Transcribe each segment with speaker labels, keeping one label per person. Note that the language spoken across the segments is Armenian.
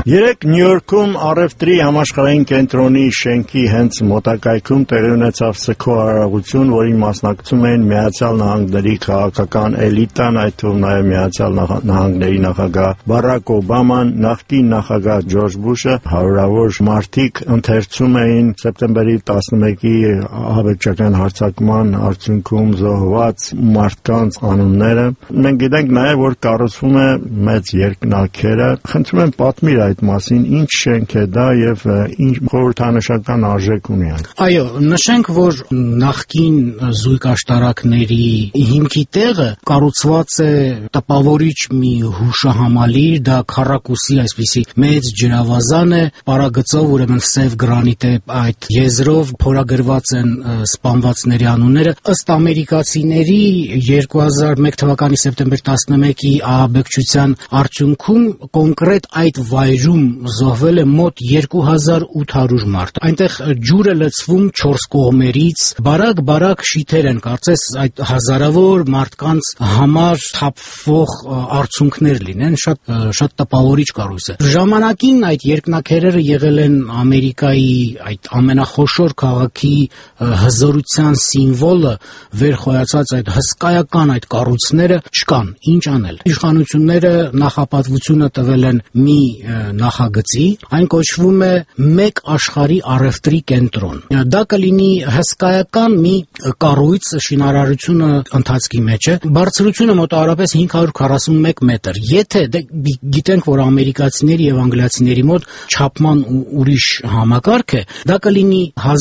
Speaker 1: Երեկ Նյու Յորքում առևտրի համաշխարհային կենտրոնի շենքի հենց մոտակայքում տեղի ունեցավ սգո արարողություն, որին մասնակցում էին Միացյալ Նահանգների քաղաքական էլիտան, այդ թվում նաև Միացյալ Նահանգների նախագահ Բարակ Օբաման, նախկին նախագահ Ջորջ Բուշը, հարյուրավոր մարդիկ ընթերցում էին սեպտեմբերի 11-ի ահաբեկչական հարձակման արդյունքում զոհված մարդկանց անունները։ Մենք գիտենք նաև, որ կառուցվում է մեծ երկնաքերը։ Խնդրում եմ պատմիր այդ մասին, ինչ շենք է դա եւ ինչ խորհրդանշական արժեք ունի այն։
Speaker 2: Այո, նշենք, որ նախկին զույգ աշտարակների հիմքի տեղը կառուցված է տպավորիչ մի հուշահամալիր, դա քառակուսի այսպիսի մեծ ջրավազան է, պարագծով, ուրեմն սև գրանիտ է, այդ եզրով փորագրված են սպանվածների անունները։ Ըստ ամերիկացիների 2001 թվականի սեպտեմբեր 11-ի ահաբեկչության արդյունքում կոնկրետ այդ վայրում զոհվել է մոտ 2800 մարդ։ Այնտեղ ջուրը լցվում 4 կողմերից, բարակ շիթեր են, կարծես այդ հազարավոր մարդկանց համար թափվող արցունքներ լինեն, շատ տպավորիչ կառույց է։ Ժամանակին այդ երկնաքերերը եղել են Ամերիկայի այդ ամենախոշոր քաղաքի հզորության սիմվոլը, վերխոյացած այդ հսկայական այդ կառույցները չկան, ինչ անել։ Իշխանությունները նախապատվությունը տվել են մի նախագծի, այն կոչվում է մեկ աշխարհի առևտրի կենտրոն։ Դա կլինի հսկայական մի կառույց, շինարարությունը ընթացքի մեջ է, բարձրությունը մոտավորապես 541 մետր։ Եթե գիտենք, որ ամերիկացիների եւ անգլիացիների մոտ չափման ուրիշ համակարգ է, դա կլինի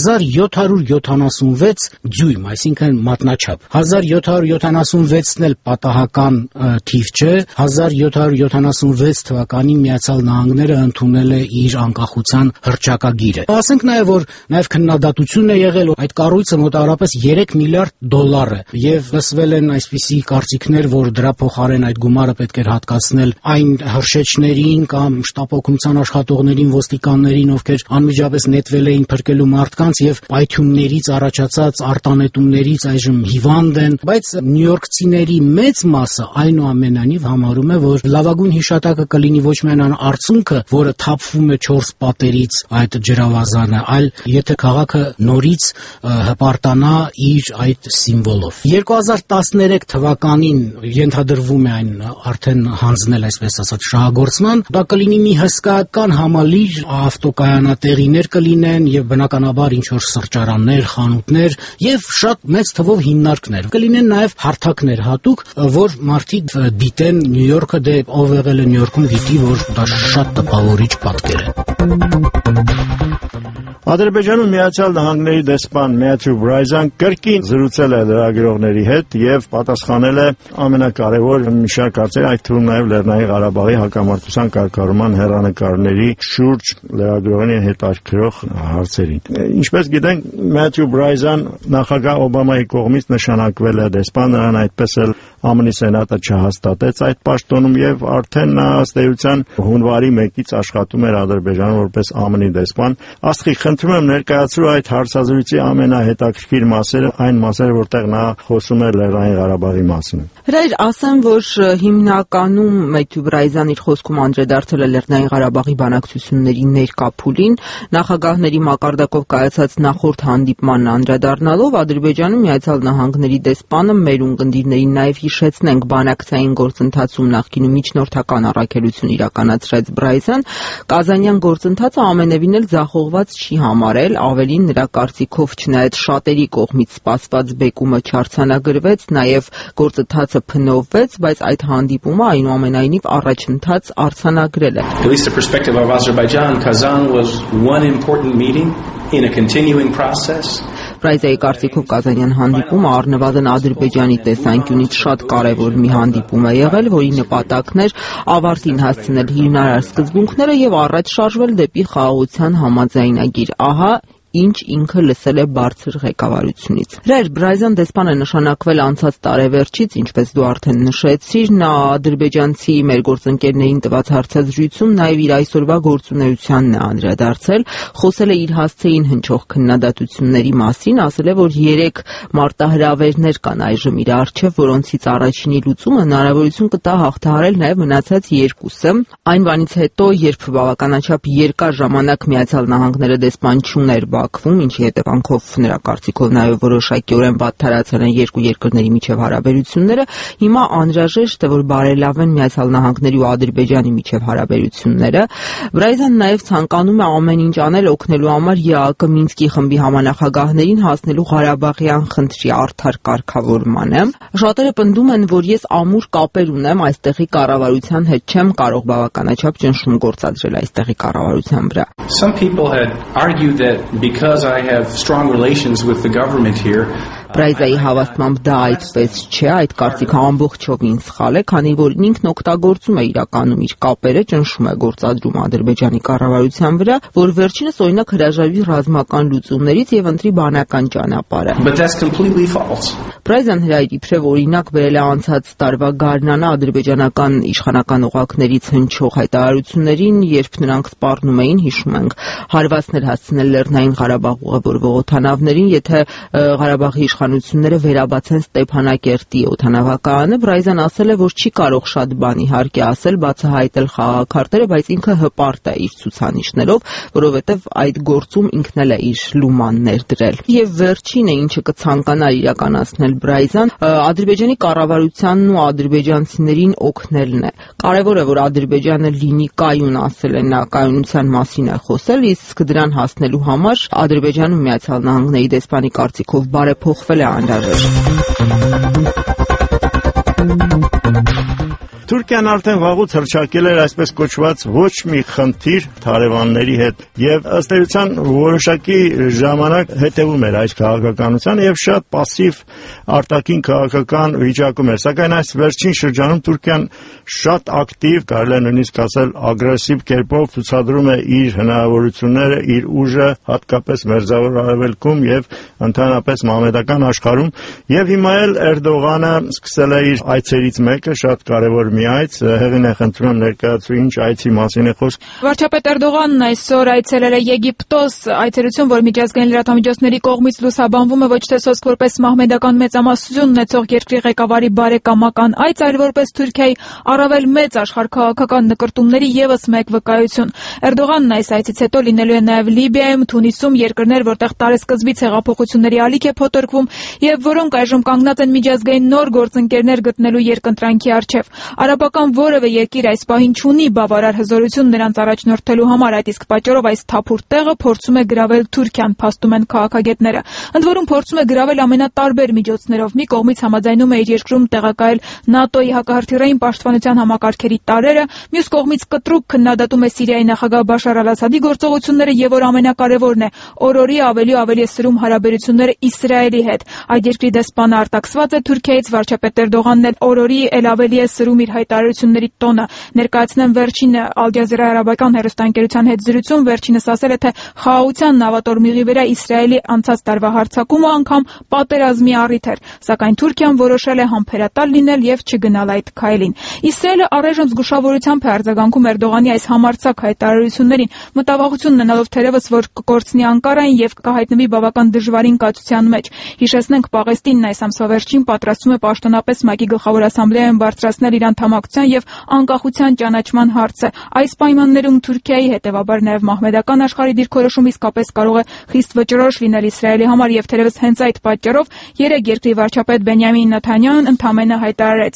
Speaker 2: 1776 դյույմ, այսինքն մատնաչափ։ 1776-ն էլ պատահական թիվ չէ, 1776 թվականին Միացյալ Նահանգները ընդունել է իր անկախության հռչակագիրը։ Ասենք նաև, որ նաև քննադատություն է եղել, այդ կառույցը մոտավորապես 3 միլիարդ դոլար է, եւ լսվել են այսպիսի կարծիքներ, որ դրա փոխարեն այդ գումարը պետք էր հատկացնել այն հրշեջներին կամ շտապօգնության աշխատողներին, ոստիկաններին, ովքեր անմիջապես նետվել էին փրկելու մարդկանց եւ պայթյուններից առաջացած արտանետումներից այժմ հիվանդ են, բայց նյույորքցիների մեծ մասը այնուամենայնիվ համարում է, որ լավագույն հիշատակը կլինի ոչ միայն արցունքը, որը թափվում է 4 պատերից այդ ջրավազանը, այլ եթե քաղաքը նորից հպարտանա իր այդ սիմվոլով։ 2013 թվականին ենթադրվում է այն արդեն հանձնել, այսպես ասած, շահագործման, դա կլինի մի հսկայական համալիր, ավտոկայանատեղիներ կլինեն եւ բնականաբար ինչ որ սրճարաններ, խանութներ եւ շատ մեծ թվով հիմնարկներ։ Կլինեն նաեւ հարթակներ հատուկ, որ մարդիկ դիտեն Նյու Յորքը, դե ով եղել է Նյու Յորքում գիտի, որ դա շատ տպավորիչ պատկեր է։
Speaker 1: Ադրբեջանում Միացյալ Նահանգների դեսպան Մեթյու Բրայզան կրկին զրուցել է լրագրողների հետ եւ պատասխանել է ամենակարևոր մի շարք հարցերի, այդ թվում նաեւ Լեռնային Ղարաբաղի հակամարտության կարգավորման հեռանկարների շուրջ լրագրողներին հետաքրքրող հարցերին։ Ինչպես գիտենք, Մեթյու Բրայզան նախագահ Օբամայի կողմից նշանակվել է դեսպան, նրան այդպես էլ ԱՄՆ-ի Սենատը չհաստատեց այդ պաշտոնում եւ արդեն նա ըստ էության հունվարի 1-ից աշխատում էր Ադրբեջանում որպես ԱՄՆ-ի դեսպան։ Աստղի, խնդրում եմ ներկայացրու այդ հարցազրույցի ամենահետաքրքիր մասերը, այն մասերը, որտեղ նա խոսում է Լեռնային Ղարաբաղի մասին։
Speaker 3: Հրայր, ասեմ, որ հիմնականում Մեթյու Բրայզան իր խոսքում անդրադարձել է Լեռնային Ղարաբաղի բանակցությունների ներկա փուլին, նախագահների մակարդակով կայացած նախորդ հանդիպմանն անդրադառնալով Ադրբեջանում Միացյալ Նահանգների դեսպանը մեր ունկնդիրներին նաև հիշեցնենք բանակցային գործընթացում նախկինում միջնորդական առաքելություն իրականացրեց Բրայզան, Կազանյան գործընթացը ամենևին էլ ձախողված չի համարել, ավելին նրա կարծիքով չնայած շատերի կողմից սպասված բեկումը չարձանագրվեց, նաև գործընթացը փնովվեց, բայց այդ հանդիպումը այնուամենայնիվ առաջընթաց արձանագրել է։
Speaker 4: At least the perspective of Azerbaijan, Kazan was one important meeting in a continuing process.
Speaker 3: Բրայզայի կարծիքով Կազանյան հանդիպումը առնվազն Ադրբեջանի տեսանկյունից շատ կարևոր մի հանդիպում է եղել, որի նպատակն էր ավարտին հասցնել հիմնարար սկզբունքները եւ առաջ շարժվել դեպի խաղաղության համաձայնագիր։ Ահա ինչ ինքը լսել է բարձր ղեկավարությունից։ Հրեր Բրայզան դեսպանը նշանակվել անցած տարեվերջից, ինչպես դու արդեն նշեցիր, նա ադրբեջանցի մեր գործընկերներին տված հարցազրույցում նաև իր այսօրվա գործունեությանն է անդրադարձել, խոսել է իր հասցեին հնչող քննադատությունների մասին, ասել է, որ 3 մարտահրավերներ կան այժմ իր առջև, որոնցից առաջինի լուծումը հնարավորություն կտա հաղթահարել նաև մնացած 2-ը։ Այն բանից հետո, երբ բավականաչափ երկար ժամանակ Միացյալ Նահանգները դեսպան չուներ Բաքվում, ինչի հետևանքով նրա կարծիքով նաև որոշակիորեն վատթարացել են երկու երկրների միջև հարաբերությունները, հիմա անհրաժեշտ է, որ բարելավեն Միացյալ Նահանգների ու Ադրբեջանի միջև հարաբերությունները։ Բրայզան նաև ցանկանում է ամեն ինչ անել օգնելու համար ԵԱԿ Մինսկի խմբի համանախագահներին հասնելու Ղարաբաղյան խնդրի արդար կարգավորմանը։ Շատերը պնդում են, որ ես ամուր կապեր ունեմ այստեղի կառավարության հետ, չեմ կարող բավականաչափ ճնշում գործադրել այստեղի կառավարության վրա։
Speaker 4: Some people had argued that because I have strong relations with the government here,
Speaker 3: Բրայզայի հավաստմամբ դա այդպես չէ, այդ կարծիքը ամբողջովին սխալ է, քանի որ ինքն օգտագործում է իրականում իր կապերը, ճնշում է գործադրում Ադրբեջանի կառավարության վրա, որ վերջինս օրինակ հրաժարվի ռազմական լուծումներից եւ ընտրի բանական ճանապարհը։
Speaker 4: but that's completely false.
Speaker 3: Բրայզան հրայր իբրև օրինակ բերել է անցած տարվա գարնանը ադրբեջանական իշխանական օղակներից հնչող հայտարարություններին, երբ նրանք սպառնում էին, հիշում ենք, հարվածներ հասցնել Լեռնային Ղարաբաղ ուղևորվող օդանավներին, եթե Ղարաբաղի իշխանությունները վերաբացեն Ստեփանակերտի օդանավակայանը։ Բրայզան ասել է, որ չի կարող շատ բան իհարկե ասել, բացահայտել խաղաղարդերը, բայց ինքը հպարտ է իր ցուցանիշներով, որովհետև այդ գործում ինքն էլ է իր լուման ներդրել։ Եվ վերջինը, ինչը կցանկանար իրականացնել Բրայզան, Ադրբեջանի կառավարությանն ու ադրբեջանցիներին օգնելն է։ Կարևոր է, որ Ադրբեջանը լինի կայուն, ասել է նա, կայունության մասին է խոսել, իսկ դրան հասնելու համար Ադրբեջանում Միացյալ Նահանգների դեսպանի կարծիքով բարեփոխվել է անհրաժեշտ։
Speaker 1: Թուրքիան արդեն վաղուց հռչակել էր այսպես կոչված ոչ մի խնդիր հարևանների հետ եւ ըստ էության որոշակի ժամանակ հետևում էր այս քաղաքականությանը եւ շատ пассив արտաքին քաղաքական վիճակում էր, սակայն այս վերջին շրջանում Թուրքիան շատ ակտիվ, կարելի է նույնիսկ ասել ագրեսիվ կերպով ցուցադրում է իր հնարավորությունները, իր ուժը, հատկապես Մերձավոր Արևելքում եւ ընդհանրապես մամեդական աշխարհում եւ հիմա էլ Էրդողանը սկսել է իր այցերից մեկը, շատ կարեւոր այց, հեղին է խնդրում ներկայացու ինչ այցի մասին է խոսք։
Speaker 5: Վարչապետ Էրդողանն այսօր այցելել է Եգիպտոս, այցելություն, որ միջազգային լրատվամիջոցների կողմից լուսաբանվում է ոչ թե սոսկ որպես մահմեդական մեծամասնություն ունեցող երկրի ղեկավարի բարեկամական այց, այլ որպես Թուրքիայի առավել մեծ աշխարհաքաղաքական նկրտումների եւս մեկ վկայություն։ Էրդողանն այս այցից հետո լինելու է նաեւ Լիբիայում, Թունիսում, երկրներ, որտեղ տարեսկզբից հեղափոխությունների ալիք է փոթորկվում եւ որոնք այժմ կանգնած են միջազգային նոր գործընկերներ գտնելու երկընտրանքի առջեւ։ Արաբական որևէ երկիր այս պահին չունի բավարար հզորություն նրանց առաջնորդելու համար, այդ իսկ պատճառով այս թափուր տեղը փորձում է գրավել Թուրքիան, փաստում են քաղաքագետները։ Ընդ որում փորձում է գրավել ամենատարբեր միջոցներով։ Մի կողմից համաձայնում է իր երկրում տեղակայել ՆԱՏՕ-ի հակահրթիռային պաշտպանության համակարգերի տարրերը, մյուս կողմից կտրուկ քննադատում է Սիրիայի նախագահ Բաշար Ալ-Ասադի գործողությունները եւ որ ամենակարևորն է, օրորի ավելի ու ավելի է սրում հարաբերությունները Իսրայելի հետ։ Այդ երկրի դեսպանը արտաքսված է Թուրքիայից, վարչապետ Էրդողանն էլ օրորի էլ ավելի է սրում իր հայտարարությունների տոնը։ Ներկայացնեմ վերջին Al Jazeera արաբական հեռուստաընկերության հետ զրույցում, վերջինս ասել է, թե խաղաղության նավատորմիղի վրա Իսրայելի անցած տարվա հարձակումը անգամ պատերազմի առիթ էր, սակայն Թուրքիան որոշել է համբերատար լինել եւ չգնալ այդ քայլին։ Իսրայելը առայժմ զգուշավորությամբ է արձագանքում Էրդողանի այս համարձակ հայտարարություններին, մտավախություն ունենալով թերևս, որ կկորցնի Անկարային եւ կհայտնվի բավական դժվարին կացության մեջ։ Հիշեցնենք, Պաղեստինն այս ամսվա վերջին պատրաստվում է պաշտոնապես ՄԱԿ-ի գլխավոր ասամբլեայում բարձրացնել իր անդամակցության եւ անկախության ճանաչման հարցը։ Այս պայմաններում Թուրքիայի, հետեւաբար նաեւ մահմեդական աշխարհի դիրքորոշումը իսկապես կարող է խիստ վճռոչ լինել Իսրայելի համար եւ թերևս հենց այդ պատճառով երեք երկրի վարչապետ Բենյամին Նեթանյահուն ընդամենը հայտարարեց.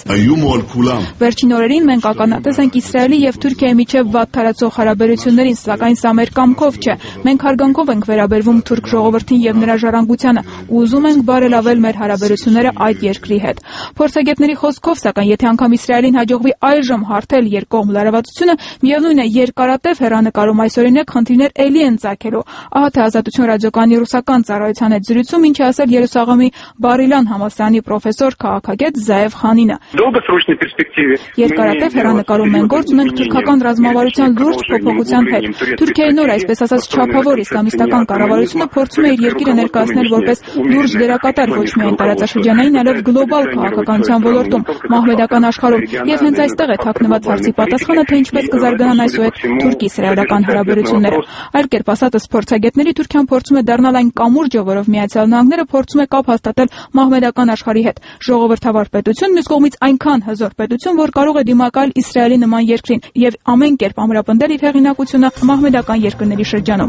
Speaker 5: Վերջին օրերին մենք ականատես ենք Իսրայելի եւ Թուրքիայի միջև վատթարացող հարաբերություններին, սակայն սա մեր կամքով չէ։ Մենք հարգանքով ենք վերաբերվում թուրք ժողովրդին եւ նրա ժառանգությանը ու ուզում ենք բարելավել մեր հարաբերությունները այդ երկրի հետ։ Փորձագետների խոսքով, սակայն եթե անգամ Իսրայելին Իսրայելին հաջողվի այժմ հարթել երկկողմ լարվածությունը, միևնույն է, երկարատև հեռանկարում այսօրինակ խնդիրներ էլի են ծագելու։ Ահա թե Ազատություն ռադիոկայանի ռուսական ծառայության հետ զրույցում ինչ է ասել Երուսաղեմի Բար-Իլան համալսարանի պրոֆեսոր քաղաքագետ Զայև Խանինը։ Երկարատև հեռանկարում մենք գործ ունենք թուրքական ռազմավարության լուրջ փոփոխության հետ։ Թուրքիայի նոր, այսպես ասած, չափավոր իսլամիստական կառավարությունը փորձում է իր երկիրը ներկայացնել որպես լուրջ դերակատար ոչ միայն տարածաշրջանային, այլև գլոբալ քաղաքականության ոլորտում, մահմեդական աշխարհում, եւ հենց այստեղ է թաքնված հարցի պատասխանը, թե ինչպես կզարգանան այսուհետ թուրք-իսրայելական հարաբերությունները։ Այլ կերպ ասած, փորձագետների Թուրքիան փորձում է դառնալ այն կամուրջը, որով Միացյալ Նահանգները փորձում է կապ հաստատել մահմեդական աշխարհի հետ։ Ժողովրդավար պետություն, մյուս կողմից այնքան հզոր պետություն, որ կարող է դիմակայել Իսրայելի նման երկրին եւ ամեն կերպ ամրապնդել իր հեղինակությունը մահմեդական երկրների շրջանում։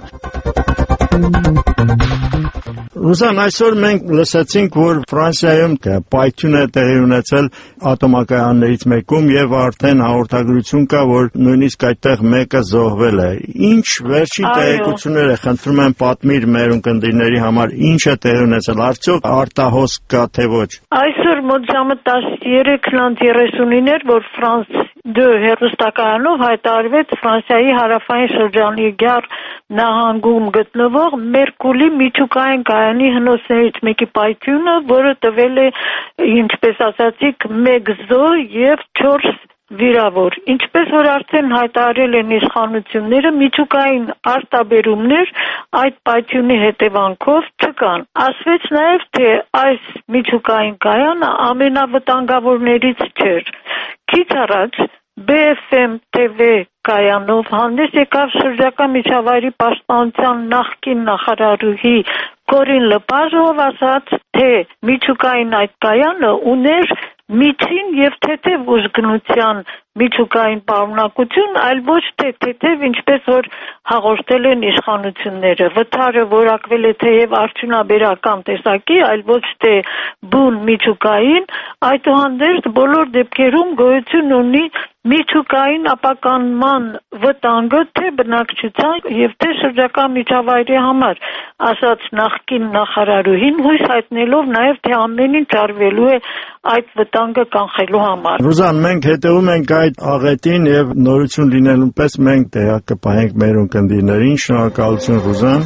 Speaker 1: Ռուզան, այսօր մենք լսեցինք, որ Ֆրանսիայում պայթյուն է տեղի ունեցել ատոմակայաններից մեկում եւ արդեն հաղորդագրություն կա, որ նույնիսկ այդտեղ մեկը զոհվել է։ Ինչ վերջին տեղեկություններ է, խնդրում եմ պատմիր մեր ունկնդիրների համար, ինչ է տեղի ունեցել, արդյոք արտահոս կա թե ոչ։
Speaker 6: Այսօր մոտ ժամը 13:39 էր, որ France 2 հեռուստակայանով հայտարարվեց Ֆրանսիայի հարավային շրջանի Գյար նահանգում գտնվող Մերկուլի միջուկային կայանի հնոսներից մեկի պայթյունը, որը տվել է, ինչպես ասացիք, 1 զոհ եւ 4 վիրավոր։ Ինչպես որ արդեն հայտարարել են իշխանությունները, միջուկային արտաբերումներ այդ պայթյունի հետևանքով չկան։ Ասվեց նաև, թե այս միջուկային կայանը ամենավտանգավորներից չէր։ Քիչ առաջ BFM TV կայանով հանդես եկավ շրջակա միջավայրի պաշտպանության նախկին նախարարուհի Կորին Լպաժով, ասաց, թե միջուկային այդ կայանը ուներ միջին եւ թեթև ուժգնության միջուկային պարունակություն, այլ ոչ թե թեթև, ինչպես որ հաղորդել են իշխանությունները։ Վթարը որակվել է թեև արդյունաբերական տեսակի, այլ ոչ թե բուն միջուկային, այդուհանդերձ բոլոր դեպքերում գոյություն ունի միջուկային ապականման վտանգը թե բնակչության եւ թե շրջակա միջավայրի համար, ասաց նախկին նախարարուհին, հույս հայտնելով նաեւ թե ամեն ինչ արվելու է այդ վտանգը կանխելու համար։
Speaker 1: Ռուզան, մենք հետևում ենք այդ աղետին եւ նորություն լինելուն պես մենք տեղակ կպահենք մեր ունկնդիրներին։ Շնորհակալություն, Ռուզան։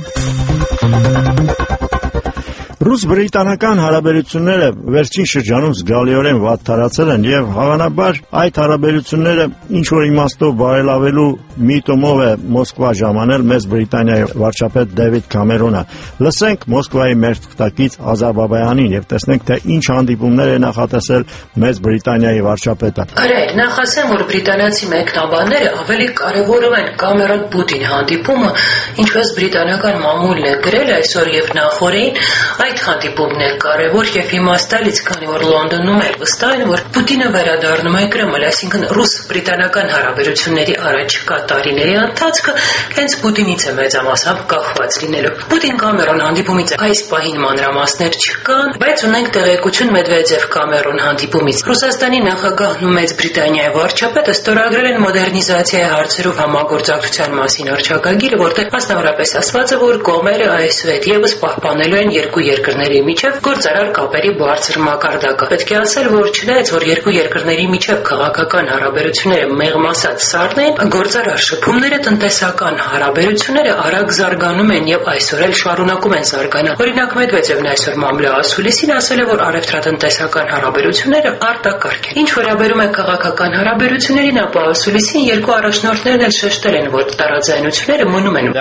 Speaker 1: Ռուս-բրիտանական հարաբերությունները վերջին շրջանում զգալիորեն վատթարացել են եւ հավանաբար այդ հարաբերությունները ինչ որ իմաստով բարելավելու միտումով է Մոսկվա ժամանել մեծ Բրիտանիայի վարչապետ Դեվիդ Քամերոնը։ Լսենք Մոսկվայի մեր թղթակից Ազար Բաբայանին եւ տեսնենք թե ինչ հանդիպումներ է նախատեսել մեծ Բրիտանիայի վարչապետը։
Speaker 7: Արեք, նախ ասեմ, որ բրիտանացի մեկնաբանները ավելի կարևորում են Կամերոն-Պուտին հանդիպումը, ինչպես բրիտանական մամուլն է գրել այսօր եւ նախորդին, այդ հանդիպումն է կարևոր եւ իմաստալից, քանի որ Լոնդոնում էլ վստահ են, որ Պուտինը վերադառնում է Կրեմլ, այսինքն ռուս-բրիտանական հարաբերությունների առաջիկա տարիների ընթացքը հենց Պուտինից է մեծամասամբ կախված լինելու։ Պուտին-Կամերոն հանդիպումից այս պահին մանրամասներ չկան, բայց ունենք տեղեկություն Մեդվեդև-Կամերոն հանդիպումից։ Ռուսաստանի նախագահն ու Մեծ Բրիտանիայի վարչապետը ստորագրել են մոդեռնիզացիայի հարցերով համագործակցության մասին հռչակագիրը, որտեղ մասնավորապես ասված է, որ կողմերը այսուհետ եւս պահպանելու են երկու երկրների միջև գործարար կապերի բարձր մակարդակը։ Պետք է ասել, որ չնայած որ երկու երկրների միջև քաղաքական հարաբերությունները մեղմ ասած սառն են, գործարար շփումները, տնտեսական հարաբերությունները արագ զարգանում են եւ այսօր էլ շարունակում են զարգանալ։ Օրինակ Մեդվեդևն այսօր մամլո ասուլիսին ասել է, որ առևտրատնտեսական հարաբերությունները արտակարգ են։ Ինչ վերաբերում է քաղաքական հարաբերություններին, ապա ասուլիսին երկու առաջնորդներն էլ շեշտել են, որ տարաձայնությունները մնում են։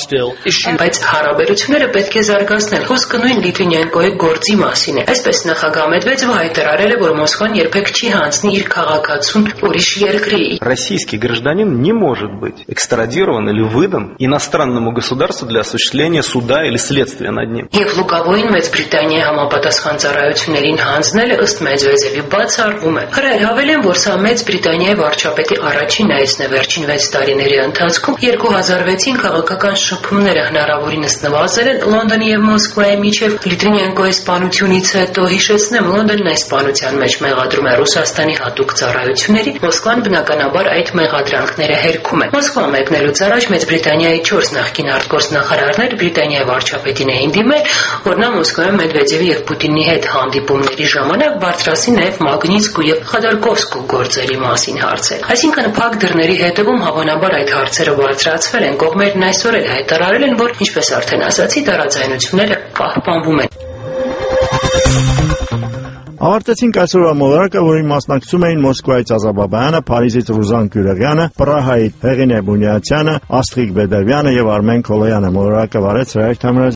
Speaker 7: Բայց հարաբերությունները պետք է զարգացնել։ Խոսքը նույն Լիտվինենկոյի գործի մասին է։ Այսպես նախագահ Մեդվեդևը հայտարարել է, որ Մոսկվան երբեք չի հանձնի իր քաղաքացուն ուրիշ երկրի։
Speaker 8: Российский гражданин не может быть экстрадирован или выдан иностранному государству для осуществления суда или следствия над ним.
Speaker 7: Եվ լուկավոյին Մեծ Բրիտանիայի համապատասխան ծառայություններին հանձնելը ըստ Մեդվեդևի բացառվում է։ Հրայր հավելեմ, որ սա Մեծ Բրիտանիայի վարչապետի առաջին այցն է վերջին 6 տարիների ընթացքում։ 2006-ին քաղաքական շփումները հնարավորինս նվազել են Լոնդոնի եւ Մոսկվայի միջև, Լիտվինենկոյի սպանությունից հետո հիշեցնեմ, Լոնդոնն այս սպանության մեջ մեղադրում է Ռուսաստանի հատուկ ծառայությունների, Մոսկվան բնականաբար այդ մեղադրանքները հերքում է։ Մոսկվա մեկնելուց առաջ Մեծ Բրիտանիայի 4 նախկին արտգործնախարարներ Բրիտանիայի վարչապետին էին դիմել, որ նա Մոսկվայում Մեդվեդևի եւ Պուտինի հետ հանդիպումների ժամանակ բարձրացի նաեւ Մագնիտսկու եւ Խոդորկովսկու գործերի մասին հարցեր։ Այսինքն փակ դռների հետևում հավանաբար այդ հարցերը բարձրացվել են, կողմերն այսօր էլ հայտարարել են, որ ինչպես արդեն ասացի, տարաձայնությունները պահպանվում են։
Speaker 1: Ավարտեցինք այսօրվա մոլորակը, որին մասնակցում էին Մոսկվայից Ազա Բաբայանը, Փարիզից Ռուզան Գյուրեղյանը, Պրահայից Հեղինե Բունյացյանը, Աստղիկ Բեդերվյանը եւ Արմեն Քոլոյանը։ Մոլորակը վարեց Ռայք Թամրազյանը։